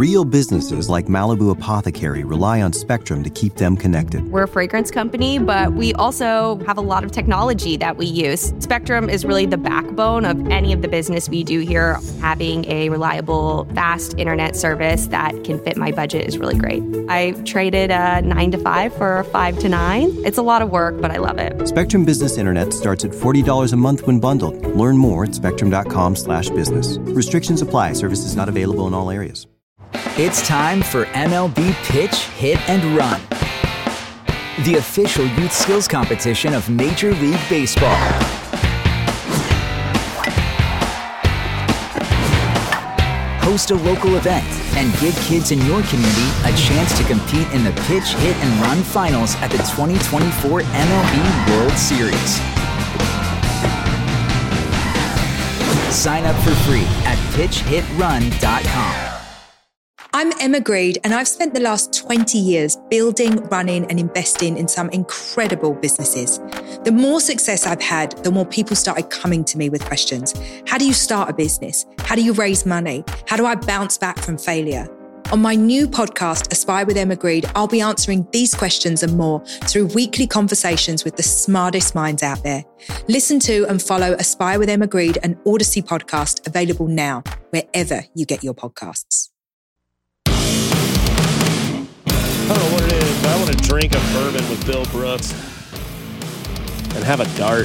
Real businesses like Malibu Apothecary rely on Spectrum to keep them connected. We're a fragrance company, but we also have a lot of technology that we use. Spectrum is really the backbone of any of the business we do here. Having a reliable, fast internet service that can fit my budget is really great. I traded a 9 to 5 for a 5 to 9. It's a lot of work, but I love it. Spectrum Business Internet starts at $40 a month when bundled. Learn more at spectrum.com/business. Restrictions apply. Services not available in all areas. It's time for MLB Pitch, Hit, and Run, the official youth skills competition of Major League Baseball. Host a local event and give kids in your community a chance to compete in the Pitch, Hit, and Run finals at the 2024 MLB World Series. Sign up for free at pitchhitrun.com. I'm Emma Greed, and I've spent the last 20 years building, running, and investing in some incredible businesses. The more success I've had, the more people started coming to me with questions. How do you start a business? How do you raise money? How do I bounce back from failure? On my new podcast, Aspire with Emma Greed, I'll be answering these questions and more through weekly conversations with the smartest minds out there. Listen to and follow Aspire with Emma Greed, an Odyssey podcast, available now, wherever you get your podcasts. I don't know what it is, but I want to drink a bourbon with Bill Brooks and have a dart.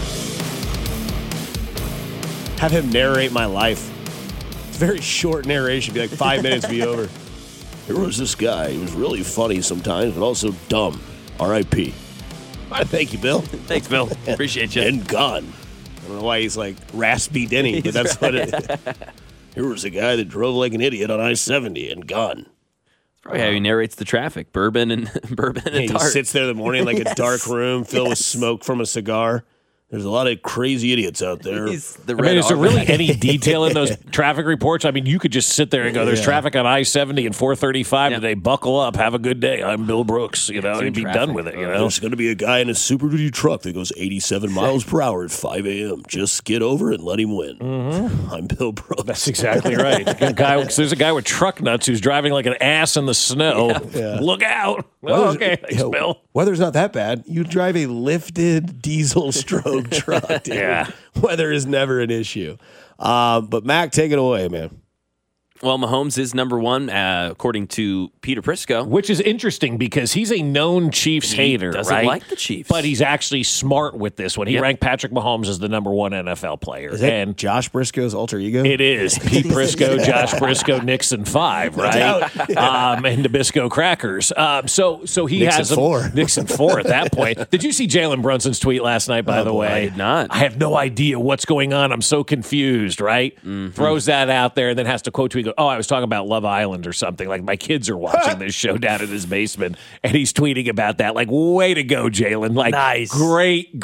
Have him narrate my life. It's a very short narration. Be like 5 minutes, be over. There was this guy. He was really funny sometimes, but also dumb. R.I.P. Thank you, Bill. Thanks, Bill. Appreciate you. And gone. I don't know why he's like Raspy Denny, but that's what it is. Here was a guy that drove like an idiot on I-70 and gone. Probably how he narrates the traffic. Bourbon and He dart. sits there in the morning like a dark room filled with smoke from a cigar. There's a lot of crazy idiots out there. Is there really any detail in those traffic reports? I mean, you could just sit there and go, there's traffic on I-70 and 435 today. Buckle up. Have a good day. I'm Bill Brooks. You know, and be done with it. You know, there's going to be a guy in a Super Duty truck that goes 87 miles per hour at 5 a.m. Just get over it and let him win. Mm-hmm. I'm Bill Brooks. That's exactly right. There's a guy with truck nuts who's driving like an ass in the snow. Yeah. Look out. Oh, okay. Thanks, Bill. Weather's not that bad. You drive a lifted diesel stroke truck, dude. Yeah. Weather is never an issue. But Mac, take it away, man. Well, Mahomes is number one, according to Peter Prisco. Which is interesting because he's a known Chiefs hater, doesn't right? like the Chiefs. But he's actually smart with this one. He ranked Patrick Mahomes as the number one NFL player. Is that Josh Briscoe's alter ego? It is. Pete Prisco, Josh Briscoe, Nixon 5, right? And Nabisco Crackers. So he Nixon has 4. Nixon 4 at that point. Did you see Jalen Brunson's tweet last night, by the way? I did not. I have no idea what's going on. I'm so confused, right? Mm-hmm. Throws that out there and then has to quote tweet. Oh, I was talking about Love Island or something. Like, my kids are watching this show down in his basement, and he's tweeting about that. Like, way to go, Jalen. Like, nice. Great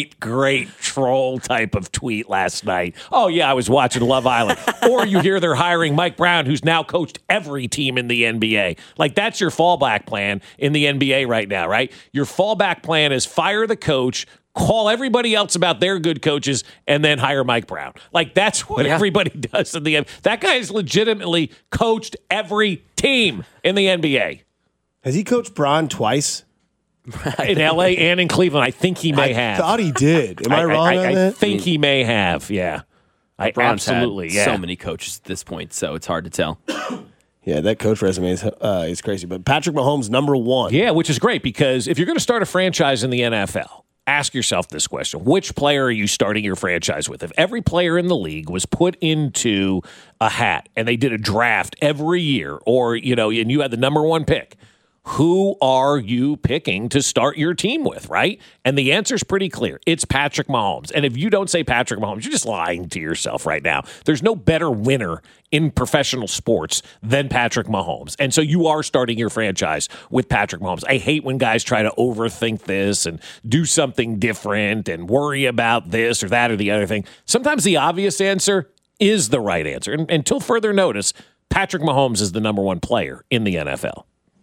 troll type of tweet last night. Oh, yeah, I was watching Love Island. Or you hear they're hiring Mike Brown, who's now coached every team in the NBA. Like, that's your fallback plan in the NBA right now, right? Your fallback plan is fire the coach, call everybody else about their good coaches, and then hire Mike Brown. Like, that's what everybody does in the NBA. That guy has legitimately coached every team in the NBA. Has he coached Braun twice? In L.A. and in Cleveland. I think he may have. I thought he did. Am I wrong on that? I think he may have, yeah. Braun's absolutely, had so many coaches at this point, so it's hard to tell. Yeah, that coach resume is crazy. But Patrick Mahomes, number one. Yeah, which is great because if you're going to start a franchise in the NFL, ask yourself this question. Which player are you starting your franchise with? If every player in the league was put into a hat and they did a draft every year, or, you know, and you had the number one pick, who are you picking to start your team with, right? And the answer's pretty clear. It's Patrick Mahomes. And if you don't say Patrick Mahomes, you're just lying to yourself right now. There's no better winner in professional sports than Patrick Mahomes. And so you are starting your franchise with Patrick Mahomes. I hate when guys try to overthink this and do something different and worry about this or that or the other thing. Sometimes the obvious answer is the right answer. And until further notice, Patrick Mahomes is the number one player in the NFL.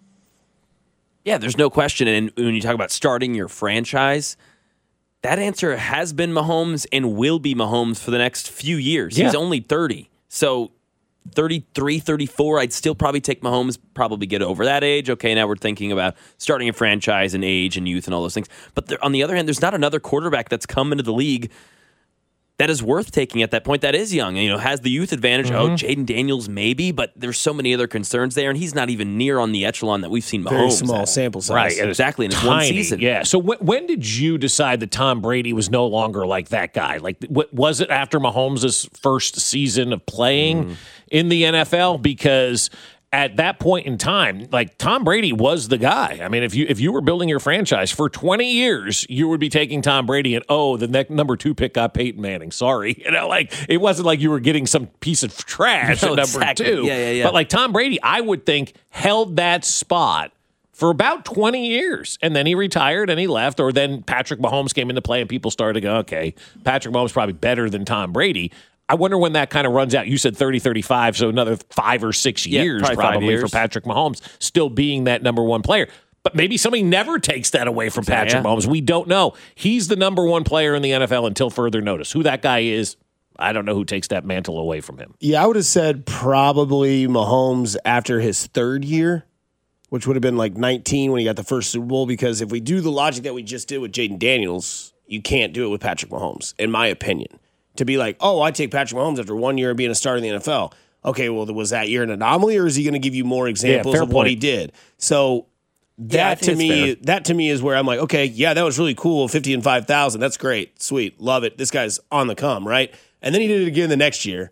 Yeah, there's no question. And when you talk about starting your franchise, that answer has been Mahomes and will be Mahomes for the next few years. Yeah. He's only 30. So 33, 34, I'd still probably take Mahomes, probably get over that age. Okay, now we're thinking about starting a franchise and age and youth and all those things. But on the other hand, there's not another quarterback that's come into the league that is worth taking at that point that is young and, has the youth advantage. Oh, Jaden Daniels maybe, but there's so many other concerns there, and he's not even near on the echelon that we've seen Mahomes. Very small sample size. Right, exactly, in his one season. Yeah, so when did you decide that Tom Brady was no longer like that guy? Like, was it after Mahomes' first season of playing in the NFL? Because at that point in time, like, Tom Brady was the guy. I mean, if you were building your franchise for 20 years, you would be taking Tom Brady and, the number 2 pick got Peyton Manning. Sorry. Like, it wasn't like you were getting some piece of trash at number 2. Yeah. But like Tom Brady, I would think, held that spot for about 20 years. And then he retired and he left. Or then Patrick Mahomes came into play and people started to go, okay, Patrick Mahomes is probably better than Tom Brady. I wonder when that kind of runs out. You said 30, 35, so another 5 or 6 years probably 5 years. for Patrick Mahomes still being that number 1 player. But maybe somebody never takes that away from Patrick Mahomes. We don't know. He's the number 1 player in the NFL until further notice. Who that guy is, I don't know who takes that mantle away from him. Yeah, I would have said probably Mahomes after his 3rd year, which would have been like 19 when he got the first Super Bowl, because if we do the logic that we just did with Jaden Daniels, you can't do it with Patrick Mahomes, in my opinion. To be like, I take Patrick Mahomes after 1 year of being a starter in the NFL. Okay, well, was that year an anomaly, or is he going to give you more examples of what he did? So that to me is where I'm like, okay, yeah, that was really cool. 50 and 5,000, that's great, sweet, love it. This guy's on the come, right? And then he did it again the next year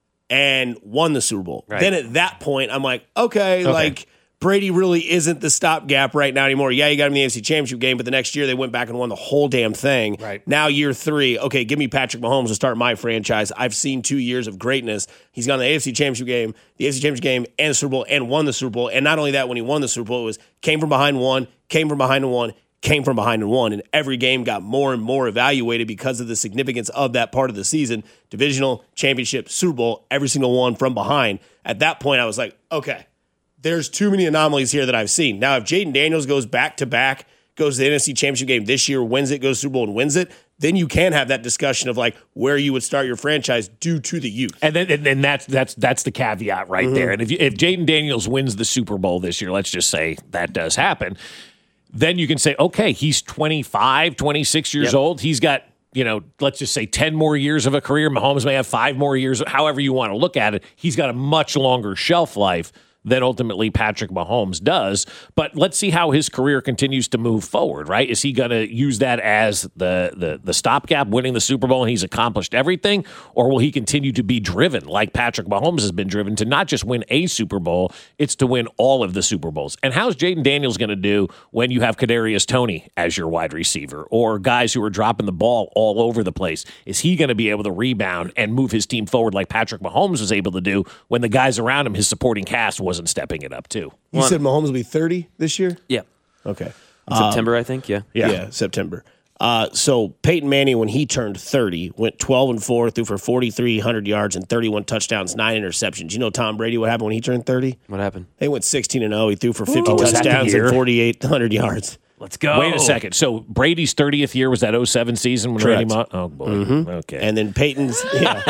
and won the Super Bowl. Right. Then at that point, I'm like, okay, like, Brady really isn't the stopgap right now anymore. Yeah, you got him in the AFC Championship game, but the next year they went back and won the whole damn thing. Right. Now year 3, okay, give me Patrick Mahomes to start my franchise. I've seen 2 years of greatness. He's gone to the AFC Championship game, and the Super Bowl, and won the Super Bowl. And not only that, when he won the Super Bowl, it was came from behind and won, came from behind and won, came from behind and won. And every game got more and more evaluated because of the significance of that part of the season. Divisional, championship, Super Bowl, every single one from behind. At that point, I was like, okay, there's too many anomalies here that I've seen. Now, if Jaden Daniels goes back-to-back, goes to the NFC Championship game this year, wins it, goes to Super Bowl and wins it, then you can have that discussion of like where you would start your franchise due to the youth. And then that's the caveat right there. And if Jaden Daniels wins the Super Bowl this year, let's just say that does happen, then you can say, okay, he's 25, 26 years old. He's got, let's just say 10 more years of a career. Mahomes may have 5 more years, however you want to look at it. He's got a much longer shelf life than ultimately Patrick Mahomes does. But let's see how his career continues to move forward, right? Is he going to use that as the stopgap, winning the Super Bowl, and he's accomplished everything? Or will he continue to be driven like Patrick Mahomes has been driven to not just win a Super Bowl, it's to win all of the Super Bowls? And how's Jaden Daniels going to do when you have Kadarius Toney as your wide receiver or guys who are dropping the ball all over the place? Is he going to be able to rebound and move his team forward like Patrick Mahomes was able to do when the guys around him, his supporting cast, wasn't stepping it up too? You said Mahomes will be 30 this year? Yeah. Okay. In September, I think. Yeah, September. So Peyton Manning, when he turned 30, went 12-4, threw for 4,300 yards and 31 touchdowns, 9 interceptions. You know Tom Brady, what happened when he turned 30? What happened? They went 16-0. He threw for 50 touchdowns and 4,800 yards. Let's go. Wait a second. So Brady's 30th year was that 07 season when Correct. Randy Oh, boy. Okay. And then Peyton's,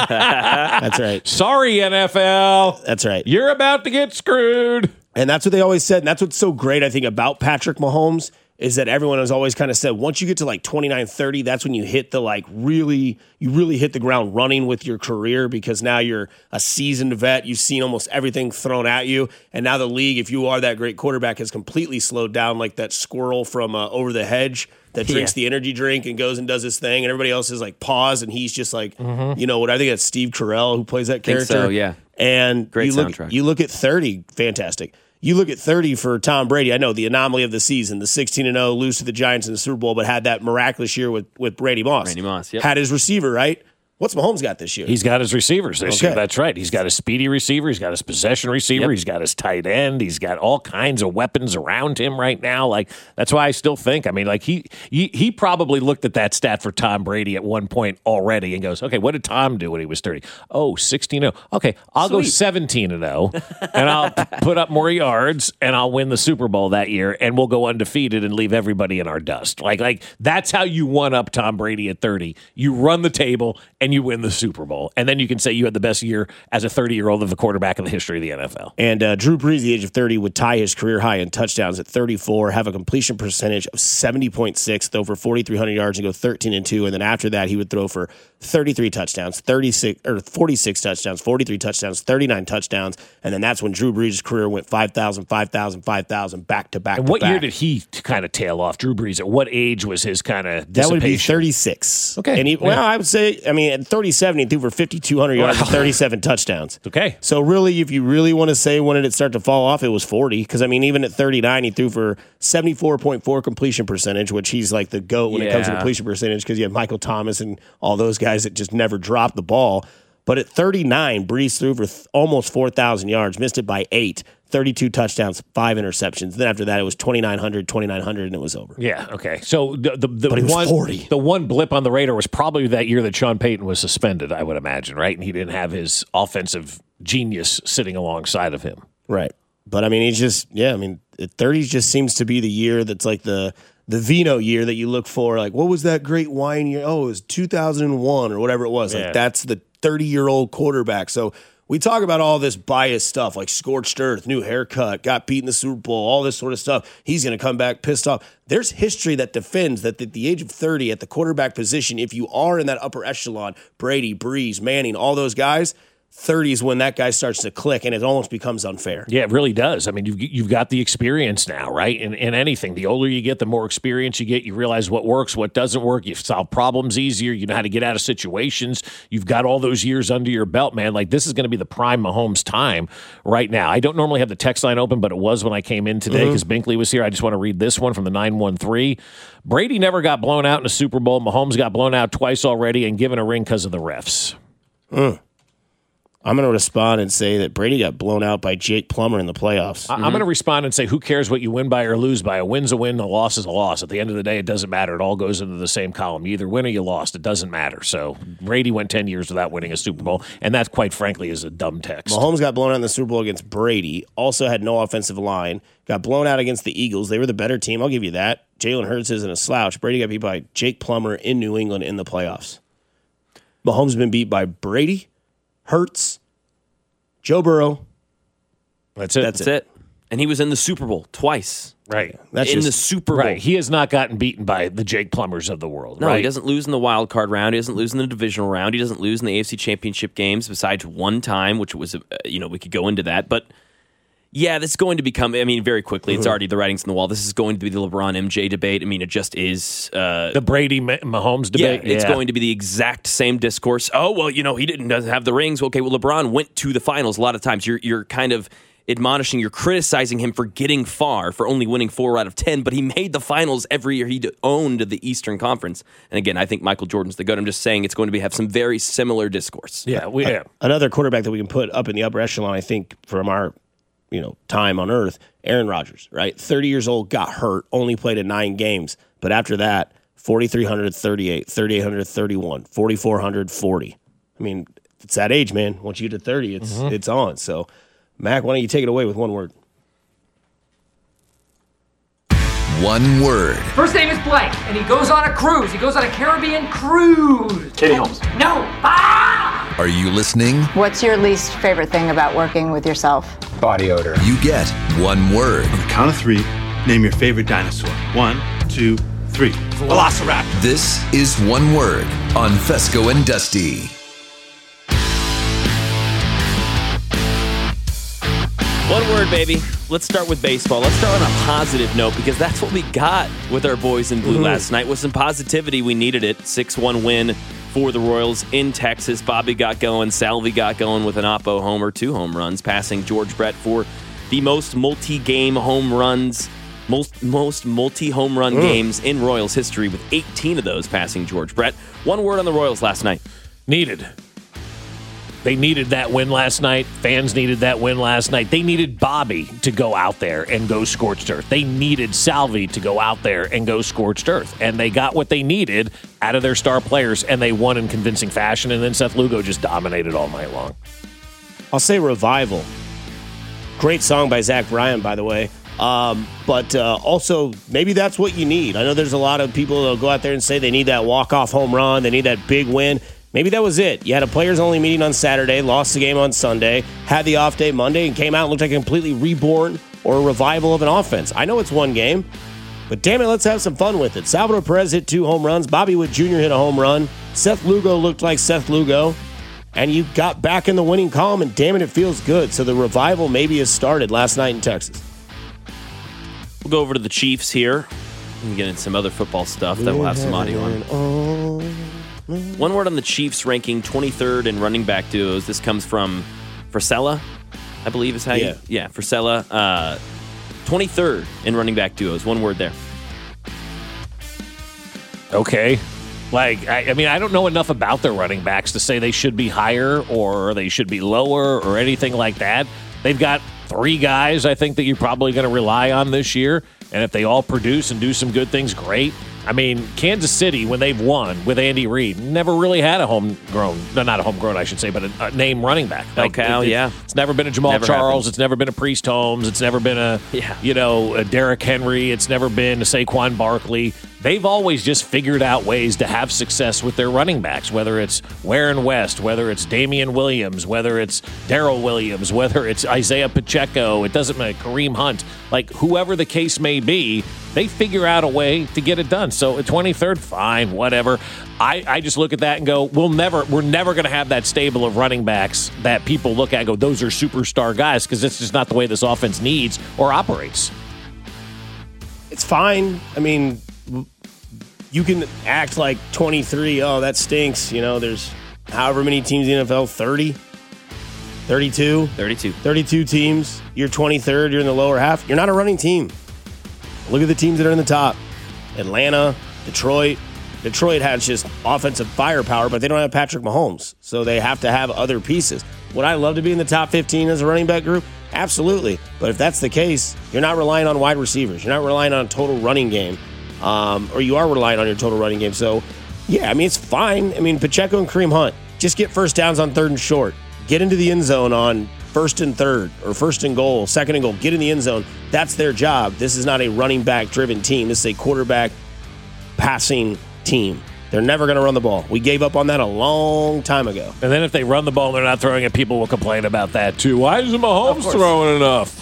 that's right. Sorry, NFL. That's right. You're about to get screwed. And that's what they always said. And that's what's so great, I think, about Patrick Mahomes is that everyone has always kind of said, once you get to like 29, 30, that's when you hit the you really hit the ground running with your career, because now you're a seasoned vet. You've seen almost everything thrown at you. And now the league, if you are that great quarterback, has completely slowed down, like that squirrel from Over the Hedge that drinks the energy drink and goes and does his thing. And everybody else is like pause. And he's just like, what I think that's Steve Carell who plays that character. So, yeah. And great soundtrack. You look at 30, fantastic. You look at 30 for Tom Brady. I know the anomaly of the season, the 16-0, lose to the Giants in the Super Bowl, but had that miraculous year with Randy Moss. Randy Moss, yep. Had his receiver, right? What's Mahomes got this year? He's got his receivers this year. That's right. He's got a speedy receiver. He's got his possession receiver. Yep. He's got his tight end. He's got all kinds of weapons around him right now. Like, that's why I still think, he probably looked at that stat for Tom Brady at one point already and goes, okay, what did Tom do when he was 30? Oh, 16-0. Okay, I'll go 17-0 and I'll put up more yards and I'll win the Super Bowl that year and we'll go undefeated and leave everybody in our dust. Like that's how you one up Tom Brady at 30. You run the table and and you win the Super Bowl. And then you can say you had the best year as a 30-year-old of the quarterback in the history of the NFL. And Drew Brees, at the age of 30, would tie his career high in touchdowns at 34, have a completion percentage of 70.6, throw for 4,300 yards and go 13-2. And then after that, he would throw for 33 touchdowns, 46 touchdowns, 43 touchdowns, 39 touchdowns. And then that's when Drew Brees' career went 5,000, 5,000, 5,000, back to back. And what year did he kind of tail off, Drew Brees? At what age was his kind of dissipation? That would be 36. Okay. And I would say, at 37, he threw for 5,200 yards and 37 touchdowns. Okay. So really, if you really want to say when did it start to fall off, it was 40. Because, even at 39, he threw for 74.4 completion percentage, which he's like the GOAT when it comes to completion percentage because you have Michael Thomas and all those guys that just never dropped the ball. But at 39, Brees threw for almost 4,000 yards, missed it by 8, 32 touchdowns, 5 interceptions. Then after that, it was 2,900, and it was over. Yeah, okay. So But it was 40. The one blip on the radar was probably that year that Sean Payton was suspended, I would imagine, right? And he didn't have his offensive genius sitting alongside of him. Right. But, he's just, 30 just seems to be the year that's like the Vino year that you look for. Like, what was that great wine year? Oh, it was 2001 or whatever it was. Yeah. Like, that's the 30-year-old quarterback. So we talk about all this biased stuff like scorched earth, new haircut, got beat in the Super Bowl, all this sort of stuff. He's going to come back pissed off. There's history that defends that at the age of 30 at the quarterback position, if you are in that upper echelon, Brady, Brees, Manning, all those guys, 30 is when that guy starts to click, and it almost becomes unfair. Yeah, it really does. You've got the experience now, right? In anything, the older you get, the more experience you get. You realize what works, what doesn't work. You solve problems easier. You know how to get out of situations. You've got all those years under your belt, man. Like, this is going to be the prime Mahomes time right now. I don't normally have the text line open, but it was when I came in today because Binkley was here. I just want to read this one from the 913. Brady never got blown out in a Super Bowl. Mahomes got blown out twice already and given a ring because of the refs. I'm going to respond and say that Brady got blown out by Jake Plummer in the playoffs. I'm going to respond and say, who cares what you win by or lose by? A win's a win, a loss is a loss. At the end of the day, it doesn't matter. It all goes into the same column. You either win or you lost. It doesn't matter. So Brady went 10 years without winning a Super Bowl, and that, quite frankly, is a dumb text. Mahomes got blown out in the Super Bowl against Brady, also had no offensive line, got blown out against the Eagles. They were the better team. I'll give you that. Jalen Hurts isn't a slouch. Brady got beat by Jake Plummer in New England in the playoffs. Mahomes has been beat by Brady, Hurts, Joe Burrow. That's it. That's it. And he was in the Super Bowl twice. Right. That's in the Super Bowl. Right. He has not gotten beaten by the Jake Plumbers of the world. No, right? He doesn't lose in the wild card round. He doesn't lose in the divisional round. He doesn't lose in the AFC Championship games besides one time, which was, we could go into that. But, yeah, this is going to become, very quickly, it's already the writings on the wall. This is going to be the LeBron-MJ debate. It just is. The Brady-Mahomes debate? Yeah, it's going to be the exact same discourse. Oh, well, he doesn't have the rings. Okay, well, LeBron went to the finals a lot of times. You're kind of admonishing, you're criticizing him for getting far, for only winning 4 out of 10, but he made the finals every year. He owned the Eastern Conference. And again, I think Michael Jordan's the GOAT. I'm just saying it's going to have some very similar discourse. Yeah. Another quarterback that we can put up in the upper echelon, I think, from our time on earth, Aaron Rodgers, right? 30 years old, got hurt, only played in 9 games. But after that, 4,338, 3,831, 4,440. It's that age, man. Once you get to 30, it's on. So, Mac, why don't you take it away with one word? One word. First name is blank, and he goes on a cruise. He goes on a Caribbean cruise. Katie Holmes. No. Are you listening? What's your least favorite thing about working with yourself? Body odor. You get one word. On the count of 3, name your favorite dinosaur. 1, 2, 3. Velociraptor. This is One Word on Fesco and Dusty. One word, baby. Let's start with baseball. Let's start on a positive note because that's what we got with our boys in blue last night. With some positivity, we needed it. 6-1 win for the Royals in Texas. Bobby got going. Salvi got going with an Oppo homer, 2 home runs, passing George Brett for the most multi-game home runs, most multi-home run games in Royals history, with 18 of those passing George Brett. One word on the Royals last night. Needed. They needed that win last night. Fans needed that win last night. They needed Bobby to go out there and go scorched earth. They needed Salvi to go out there and go scorched earth. And they got what they needed out of their star players, and they won in convincing fashion. And then Seth Lugo just dominated all night long. I'll say Revival. Great song by Zach Bryan, by the way. But also, maybe that's what you need. I know there's a lot of people that'll go out there and say they need that walk-off home run. They need that big win. Maybe that was it. You had a players-only meeting on Saturday, lost the game on Sunday, had the off day Monday, and came out and looked like a completely reborn or a revival of an offense. I know it's one game, but damn it, let's have some fun with it. Salvador Perez hit 2 home runs. Bobby Witt Jr. hit a home run. Seth Lugo looked like Seth Lugo. And you got back in the winning column, and damn it, it feels good. So the revival maybe has started last night in Texas. We'll go over to the Chiefs here and get into some other football stuff that we'll have some audio on. One word on the Chiefs ranking 23rd in running back duos. This comes from Frisella, I believe is how you... Yeah, Frisella. 23rd in running back duos. One word there. Okay. Like, I mean, I don't know enough about their running backs to say they should be higher or they should be lower or anything like that. They've got 3 guys, I think, that you're probably going to rely on this year. And if they all produce and do some good things, great. I mean, Kansas City, when they've won with Andy Reid, never really had a not a homegrown, I should say, but a name running back. Like, It's never been a Jamal Charles. It's never been a Priest Holmes. It's never been a Derrick Henry. It's never been a Saquon Barkley. They've always just figured out ways to have success with their running backs, whether it's Warren West, whether it's Damian Williams, whether it's Darrell Williams, whether it's Isaiah Pacheco, it doesn't matter, Kareem Hunt, like whoever the case may be, they figure out a way to get it done. So at 23rd, fine, whatever. I just look at that and go, we're never going to have that stable of running backs that people look at and go, those are superstar guys, because it's just not the way this offense needs or operates. It's fine. I mean, you can act like 23, oh, that stinks. You know, there's however many teams in the NFL, 30, 32 teams. You're 23rd, you're in the lower half. You're not a running team. Look at the teams that are in the top. Atlanta, Detroit. Detroit has just offensive firepower, but they don't have Patrick Mahomes, so they have to have other pieces. Would I love to be in the top 15 as a running back group? Absolutely. But if that's the case, you're not relying on wide receivers. You're not relying on a total running game. Or you are relying on your total running game. So, yeah, I mean, it's fine. I mean, Pacheco and Kareem Hunt, just get first downs on 3rd and short. Get into the end zone on 1st and 3rd, or 1st and goal, 2nd and goal. Get in the end zone. That's their job. This is not a running back-driven team. This is a quarterback passing team. They're never going to run the ball. We gave up on that a long time ago. And then if they run the ball and they're not throwing it, people will complain about that too. Why isn't Mahomes throwing enough?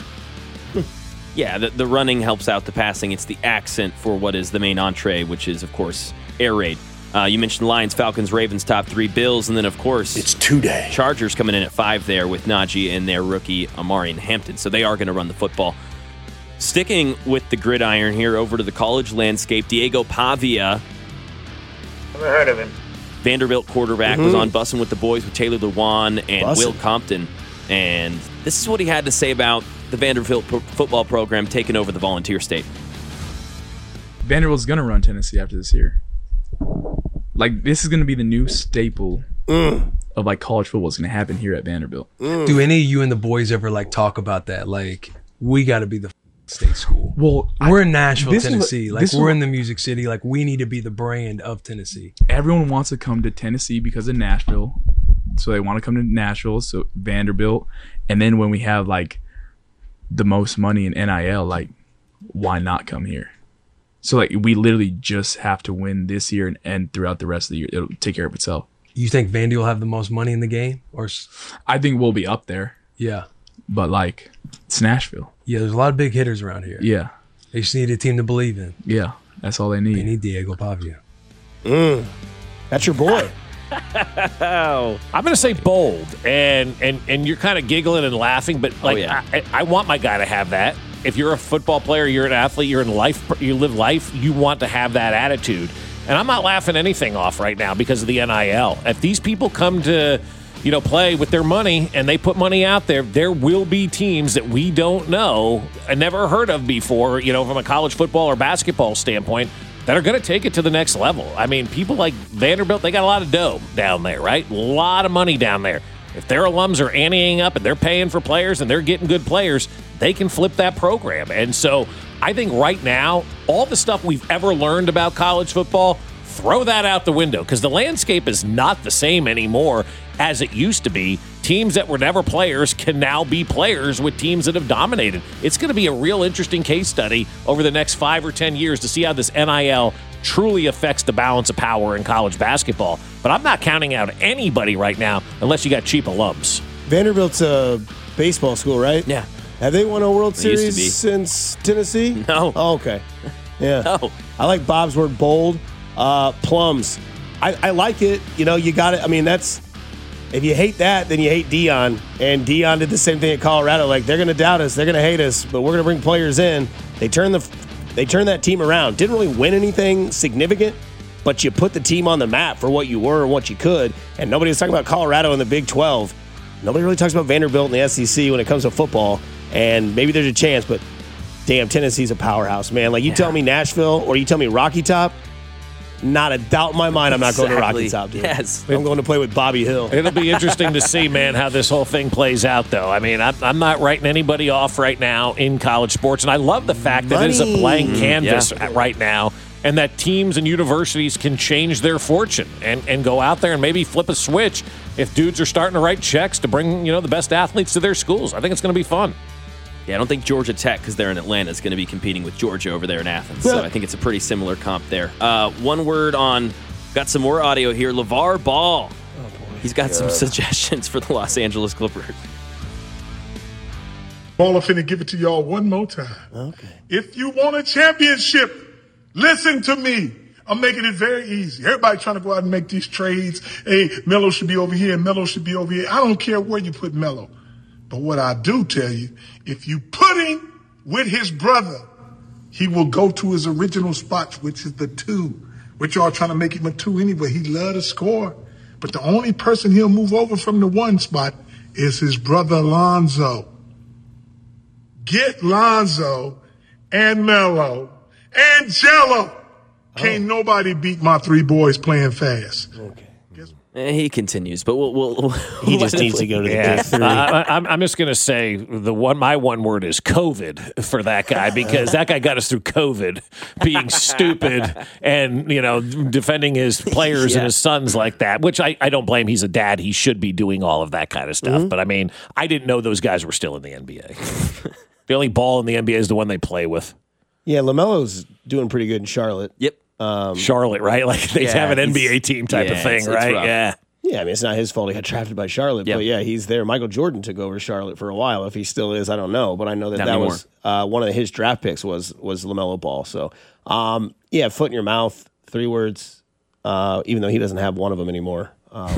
Yeah, the running helps out the passing. It's the accent for what is the main entree, which is, of course, air raid. You mentioned Lions, Falcons, Ravens, top 3 Bills, and then, of course, it's 2-day. Chargers coming in at 5 there with Najee and their rookie Amari and Hampton. So they are going to run the football. Sticking with the gridiron here, over to the college landscape, Diego Pavia. Never heard of him. Vanderbilt quarterback was on Bussin' with the Boys with Taylor Lewan and Will Compton. And this is what he had to say about the Vanderbilt football program taking over the Volunteer State. Vanderbilt's going to run Tennessee after this year. Like, this is going to be the new staple of, like, college football is going to happen here at Vanderbilt. Do any of you and the boys ever, like, talk about that? Like, we got to be the state school. Well, we're in Nashville, Tennessee. We're in the Music City. Like, we need to be the brand of Tennessee. Everyone wants to come to Tennessee because of Nashville. So they want to come to Nashville, so Vanderbilt. And then when we have, like, the most money in NIL, like, why not come here? So, like, we literally just have to win this year and throughout the rest of the year. It'll take care of itself. You think Vandy will have the most money in the game? Or I think we'll be up there. Yeah. But, like, it's Nashville. Yeah, there's a lot of big hitters around here. Yeah. They just need a team to believe in. Yeah, that's all they need. They need Diego Pavia. That's your boy. I'm going to say bold, and you're kind of giggling and laughing, but like I want my guy to have that. If you're a football player, you're an athlete, you're in life, you live life, you want to have that attitude. And I'm not laughing anything off right now because of the NIL. If these people come to, play with their money and they put money out there, there will be teams that we don't know and never heard of before, from a college football or basketball standpoint, that are going to take it to the next level. I mean, people like Vanderbilt, they got a lot of dough down there, right? A lot of money down there. If their alums are anteing up and they're paying for players and they're getting good players, they can flip that program. And so I think right now, all the stuff we've ever learned about college football, throw that out the window, because the landscape is not the same anymore as it used to be. Teams that were never players can now be players with teams that have dominated. It's going to be a real interesting case study over the next 5 or 10 years to see how this NIL truly affects the balance of power in college basketball. But I'm not counting out anybody right now unless you got cheap alums. Vanderbilt's a baseball school, right? Yeah. Have they won a World They used to Series be. since Tennessee? No. Oh, okay. Yeah. No. I like Bob's word bold. Plums. I like it. You know, you got it. I mean, that's if you hate that, then you hate Deion. And Deion did the same thing at Colorado. Like, they're going to doubt us. They're going to hate us, but we're going to bring players in. They turned that team around. Didn't really win anything significant, but you put the team on the map for what you were and what you could. And nobody was talking about Colorado in the Big 12. Nobody really talks about Vanderbilt in the SEC when it comes to football. And maybe there's a chance, but damn, Tennessee's a powerhouse, man. Like, you tell me Nashville or you tell me Rocky Top, not a doubt in my mind I'm not going to Rocky Top, dude. Yes. I'm going to play with Bobby Hill. It'll be interesting to see, man, how this whole thing plays out, though. I mean, I'm not writing anybody off right now in college sports, and I love the fact that it is a blank canvas right now, and that teams and universities can change their fortune and go out there and maybe flip a switch if dudes are starting to write checks to bring, the best athletes to their schools. I think it's going to be fun. Yeah, I don't think Georgia Tech, because they're in Atlanta, is going to be competing with Georgia over there in Athens. So I think it's a pretty similar comp there. One word on, got some more audio here, LeVar Ball. He's got some suggestions for the Los Angeles Clippers. Ball, I'm finna give it to y'all one more time. Okay. If you want a championship, listen to me. I'm making it very easy. Everybody trying to go out and make these trades. Hey, Melo should be over here and Melo should be over here. I don't care where you put Melo. But what I do tell you, if you put him with his brother, he will go to his original spot, which is the 2. Which y'all trying to make him a 2 anyway. He love to score. But the only person he'll move over from the 1 spot is his brother Lonzo. Get Lonzo and Melo and Jello. Can't nobody beat my 3 boys playing fast. Okay. He continues, but we'll he just needs to go to the Big 3. I'm just going to say my one word is COVID for that guy, because that guy got us through COVID, being stupid and, defending his players and his sons like that, which I don't blame. He's a dad. He should be doing all of that kind of stuff. Mm-hmm. But, I mean, I didn't know those guys were still in the NBA. The only ball in the NBA is the one they play with. Yeah, LaMelo's doing pretty good in Charlotte. Yep. Charlotte, right? Like they have an NBA team type of thing, right? Rough. Yeah, I mean, it's not his fault he got drafted by Charlotte, but yeah, he's there. Michael Jordan took over Charlotte for a while. If he still is, I don't know, but I know that was one of his draft picks was LaMelo Ball. So, foot in your mouth, 3 words, even though he doesn't have one of them anymore.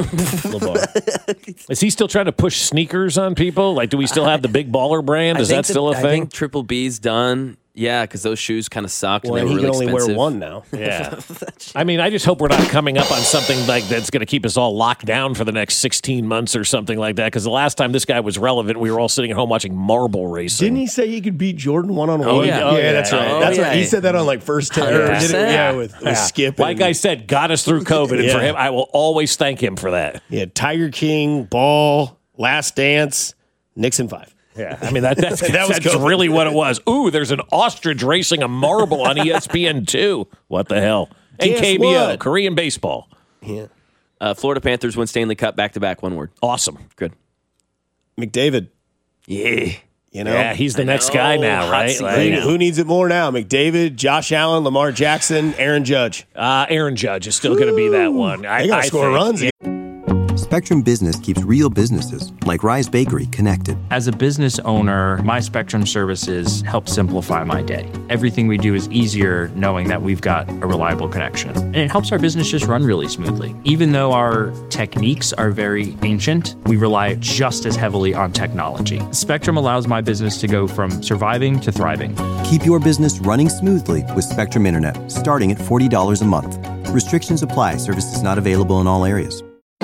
Is he still trying to push sneakers on people? Like, do we still have the Big Baller brand? Is that still a thing? I think Triple B's done. Yeah, because those shoes kind of sucked. Well, and they were he really can only expensive. wear one now. Yeah. I mean, I just hope we're not coming up on something like that's going to keep us all locked down for the next 16 months or something like that. Because the last time this guy was relevant, we were all sitting at home watching marble racing. Didn't he say he could beat Jordan one-on-one? Oh, yeah. That's right. That's right. He said that on First Take. With Skip. Like I said, got us through COVID. And for him, I will always thank him for that. Yeah, Tiger King, Ball, Last Dance, Nixon 5. Yeah, I mean, that's really what it was. Ooh, there's an ostrich racing a marble on ESPN2. What the hell? And Guess KBO, what? Korean baseball. Yeah. Florida Panthers win Stanley Cup back-to-back, one word. Awesome. Good. McDavid. Yeah. Yeah, he's the next guy now, right? Who needs it more now? McDavid, Josh Allen, Lamar Jackson, Aaron Judge. Aaron Judge is still going to be that one. They got to score runs. Yeah. Spectrum Business keeps real businesses, like Rise Bakery, connected. As a business owner, my Spectrum services help simplify my day. Everything we do is easier knowing that we've got a reliable connection. And it helps our business just run really smoothly. Even though our techniques are very ancient, we rely just as heavily on technology. Spectrum allows my business to go from surviving to thriving. Keep your business running smoothly with Spectrum Internet, starting at $40 a month. Restrictions apply. Services not available in all areas.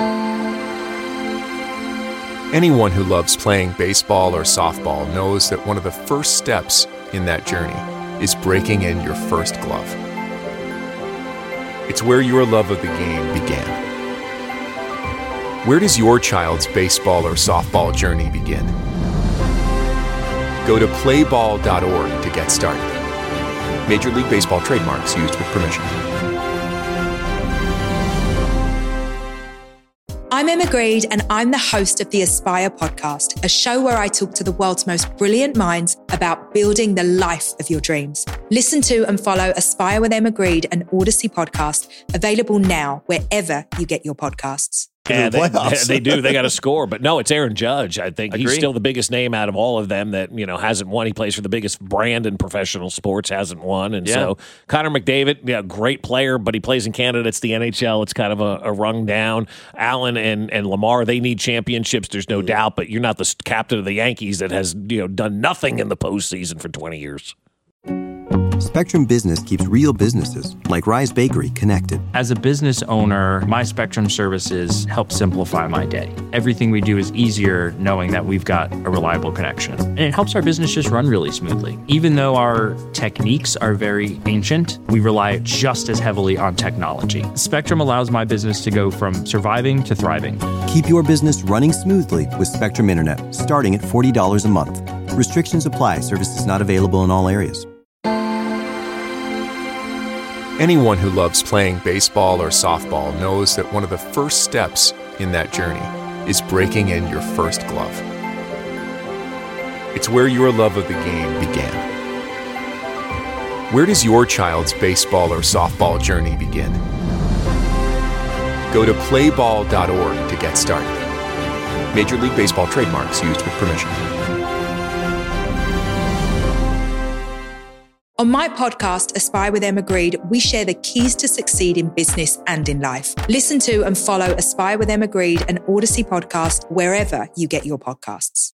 Anyone who loves playing baseball or softball knows that one of the first steps in that journey is breaking in your first glove. It's where your love of the game began. Where does your child's baseball or softball journey begin? Go to playball.org to get started. Major League Baseball trademarks used with permission. I'm Emma Grede, and I'm the host of the Aspire podcast, a show where I talk to the world's most brilliant minds about building the life of your dreams. Listen to and follow Aspire with Emma Grede, an Odyssey podcast, available now wherever you get your podcasts. Yeah, they do. They got to score. But no, it's Aaron Judge. I think he's still the biggest name out of all of them that, hasn't won. He plays for the biggest brand in professional sports, hasn't won. And so Connor McDavid, great player, but he plays in Canada. It's the NHL. It's kind of a rung down. Allen and Lamar, they need championships. There's no doubt. But you're not the captain of the Yankees that has done nothing in the postseason for 20 years. Spectrum Business keeps real businesses, like Rise Bakery, connected. As a business owner, my Spectrum services help simplify my day. Everything we do is easier knowing that we've got a reliable connection. And it helps our business just run really smoothly. Even though our techniques are very ancient, we rely just as heavily on technology. Spectrum allows my business to go from surviving to thriving. Keep your business running smoothly with Spectrum Internet, starting at $40 a month. Restrictions apply. Services not available in all areas. Anyone who loves playing baseball or softball knows that one of the first steps in that journey is breaking in your first glove. It's where your love of the game began. Where does your child's baseball or softball journey begin? Go to playball.org to get started. Major League Baseball trademarks used with permission. On my podcast, Aspire with Emma Grede, we share the keys to succeed in business and in life. Listen to and follow Aspire with Emma Grede, an Odyssey podcast, wherever you get your podcasts.